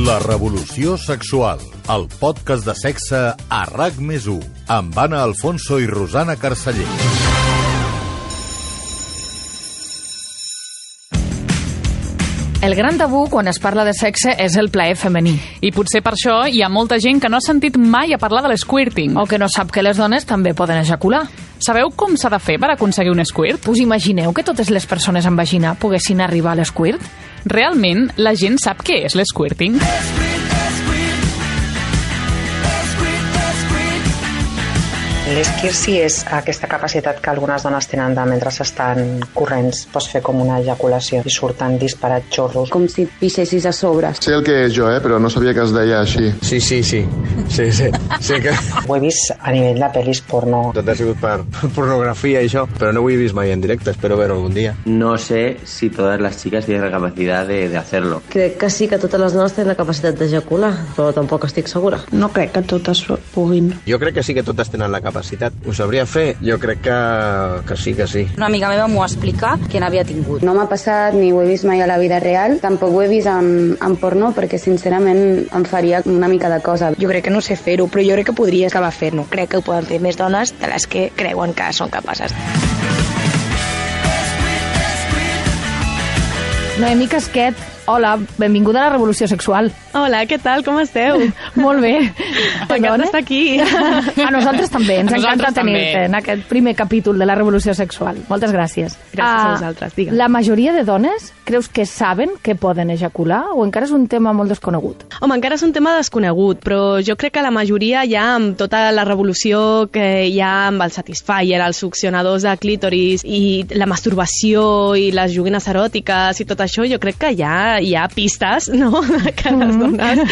La revolució sexual, el podcast de sexe a RAC+1, amb Anna Alfonso i Rosana Carceller. El gran tabú quan es parla de sexe és el plaer femení. I potser per això hi ha molta gent que no ha sentit mai a parlar de l'esquirting. O que no sap que les dones també poden ejacular. Sabeu com s'ha de fer per aconseguir un squirt? Us imagineu que totes les persones amb vagina poguessin arribar a l'esquirt? Realment, la gent sap què és l'esquirting? L'esquirt sí és aquesta capacitat que algunes dones tenen de, mentre estan corrents, pots fer com una ejaculació i surten disparats xorros. Com si pixessis a sobre. Sé el que és jo, però no sabia que es deia així. Sí que... Ho he vist a nivell de pel·lis porno. Tot ha sigut per pornografia i això, però no ho he vist mai en directe, espero veure algun dia. No sé si todas las chicas tienen la capacidad de hacerlo. Crec que sí que totes les dones tenen la capacitat d'ejacular, però tampoc estic segura. No crec que totes puguin. Jo crec que sí que totes tenen la capacitat. Ho sabria fer? Jo crec que sí. Una amiga meva m'ho va explicar que n'havia tingut. No m'ha passat ni ho he vist mai a la vida real, tampoc ho he vist en porno perquè sincerament em faria una mica de cosa. Jo crec que no sé fer-ho, però jo crec que podria acabar fent-ho. Crec que ho poden fer més dones de les que creuen que són capaces. Noemí Casquet, hola, benvinguda a la revolució sexual. Hola, què tal? Com esteu? Molt bé. M'encanta estar aquí. A nosaltres també, ens encanta tenir-te en aquest primer capítol de la revolució sexual. Moltes gràcies. Gràcies a vosaltres, digue'm. La majoria de dones creus que saben que poden ejacular o encara és un tema molt desconegut? Home, encara és un tema desconegut, però jo crec que la majoria ja amb tota la revolució que hi ha amb el Satisfyer, els succionadors de clítoris i la masturbació i les joguines eròtiques i tot això, jo crec que ja hi ha pistes, no?, que les dones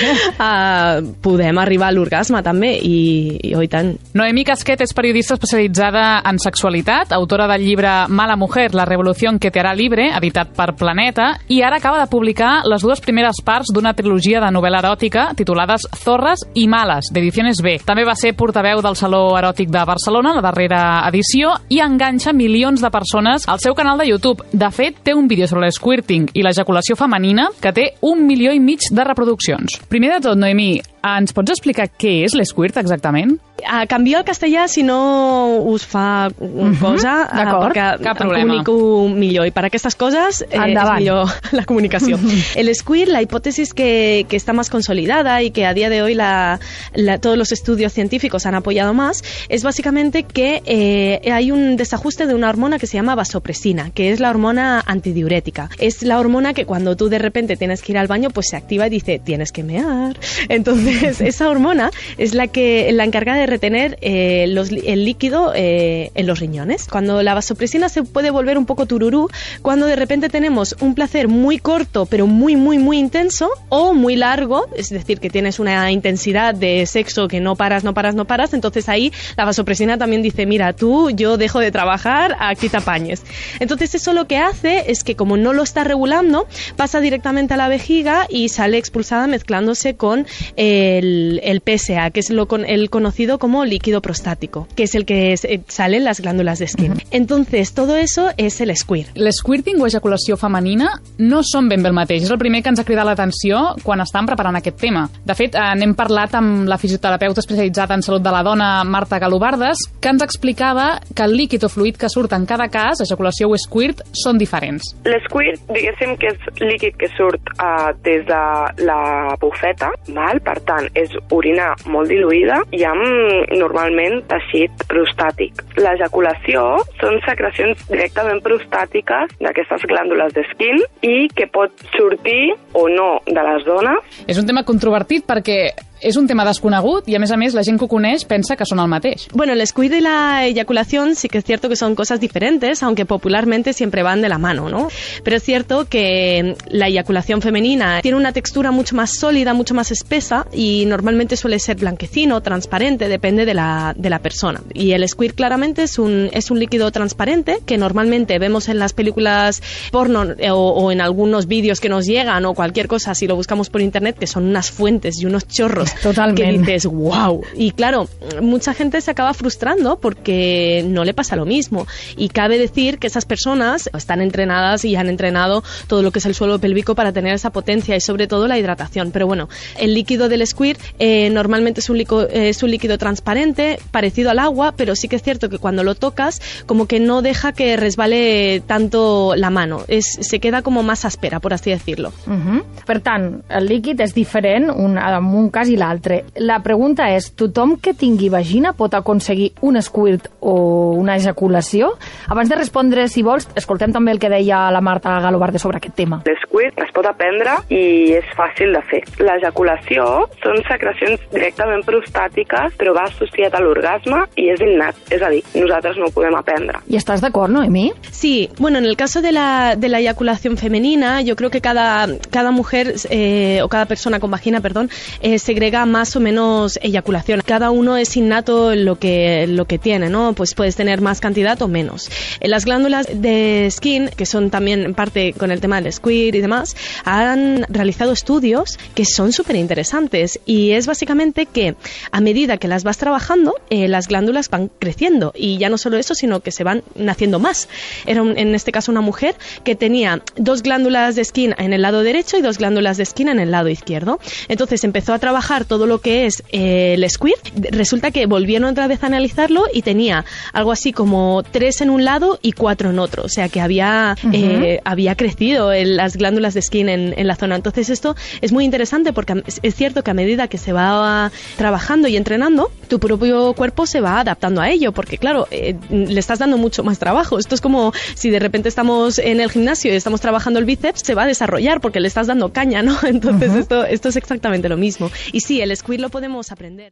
podem arribar a l'orgasme també i tant. Noemí Casquet és periodista especialitzada en sexualitat, autora del llibre Mala Mujer, la revolución que te hará libre, editat per Planeta, i ara acaba de publicar les dues primeres parts d'una trilogia de novel·la eròtica titulades Zorras i Males, d'Ediciones B. També va ser portaveu del Saló Eròtic de Barcelona, la darrera edició, i enganxa milions de persones al seu canal de YouTube. De fet, té un vídeo sobre l'esquirting i l'ejaculació femenina que té 1,5 milió de reproduccions. Primer de tot, Noemí, ens pots explicar què és l'esquirt exactament? Canvio al castellà si no us fa cosa, perquè cap em problema. comunico millor i per aquestes coses és millor la comunicación. El squirt, la hipótesis que está más consolidada y que a día de hoy todos los estudios científicos han apoyado más, es básicamente que hay un desajuste de una hormona que se llama vasopresina, que es la hormona antidiurética. Es la hormona que cuando tú de repente tienes que ir al baño, pues se activa y dice, tienes que mear. Entonces, esa hormona es la encargada de retener el líquido en los riñones. Cuando la vasopresina se puede volver un poco tururú, cuando de repente tenemos un placer muy corto, pero muy, muy, muy intenso, o muy largo, es decir, que tienes una intensidad de sexo que no paras, entonces ahí la vasopresina también dice, mira, yo dejo de trabajar, aquí te apañes. Entonces eso lo que hace es que como no lo está regulando, pasa directamente a la vejiga y sale expulsada mezclándose con el PSA, que es el conocido como líquido prostático, que es el que sale en las glándulas de Skin. Entonces, todo eso es el squirt. L'esquirting o ejaculació femenina no són ben bé el mateix. És el primer que ens ha cridat l'atenció quan estàvem preparant aquest tema. De fet, n'hem parlat amb la fisioterapeuta especialitzada en salut de la dona, Marta Galobardes, que ens explicava que el líquid o fluid que surt en cada cas, ejaculació o squirt, són diferents. L'esquirt, diguéssim que és líquid que surt des de la bufeta, val? Per tant, és orina molt diluïda i amb normalment teixit prostàtic. L'ejaculació són secrecions directament prostàtiques d'aquestes glàndules de Skin i que pot sortir o no de les dones. És un tema controvertit perquè és un tema desconegut i, a més, la gent que ho coneix pensa que són el mateix. Bueno, el squirt y la eyaculación sí que es cierto que son cosas diferentes, aunque popularmente siempre van de la mano, ¿no? Pero es cierto que la eyaculación femenina tiene una textura mucho más sólida, mucho más espesa y normalmente suele ser blanquecino, transparente, depende de la persona. Y el squirt claramente es un líquido transparente que normalmente vemos en las películas porno o en algunos vídeos que nos llegan o cualquier cosa, si lo buscamos por internet, que son unas fuentes y unos chorros momentos que dices, wow. Y claro, mucha gente se acaba frustrando porque no le pasa lo mismo. Y cabe decir que esas personas están entrenadas y han entrenado todo lo que es el suelo pélvico para tener esa potencia y sobre todo la hidratación. Pero bueno, el líquido del squirt normalmente es un líquido transparente, parecido al agua, pero sí que es cierto que cuando lo tocas, como que no deja que resbale tanto la mano. Se queda como más áspera, por así decirlo. Per tant, el líquid és diferent en un cas i l'altre. La pregunta és, tothom que tingui vagina pot aconseguir un squirt o una ejaculació? Abans de respondre, si vols, escoltem també el que deia la Marta Galobarde sobre aquest tema. L'esquirt es pot aprendre i és fàcil de fer. L'ejaculació són secrecions directament prostàtiques, però va associat a l'orgasme i és innat, és a dir, nosaltres no ho podem aprendre. ¿Y estás de acuerdo, Noemí? Sí, bueno, en el caso de la eyaculación femenina, yo creo que cada mujer o cada persona con vagina, segrega más o menos eyaculación. Cada uno es innato lo que tiene, ¿no? Pues puedes tener más cantidad o menos. Las glándulas de Skin, que son también en parte con el tema del squirt y demás, han realizado estudios que son súper interesantes y es básicamente que a medida que las vas trabajando, las glándulas van creciendo y ya no solo eso, sino que se van naciendo más. Era en este caso una mujer que tenía 2 glándulas de Skin en el lado derecho y 2 glándulas de Skin en el lado izquierdo. Entonces empezó a trabajar todo lo que es el squirt. Resulta que volvieron otra vez a analizarlo y tenía algo así como 3 en un lado y 4 en otro. O sea que había crecido las glándulas de Skin en la zona. Entonces esto es muy interesante porque es cierto que a medida que se va trabajando y entrenando, tu propio cuerpo se va adaptando a ello, porque claro, le estás dando mucho más trabajo. Esto es como si de repente estamos en el gimnasio y estamos trabajando el bíceps, se va a desarrollar porque le estás dando caña, ¿no? Entonces esto es exactamente lo mismo. Y sí, el squirt lo podemos aprender.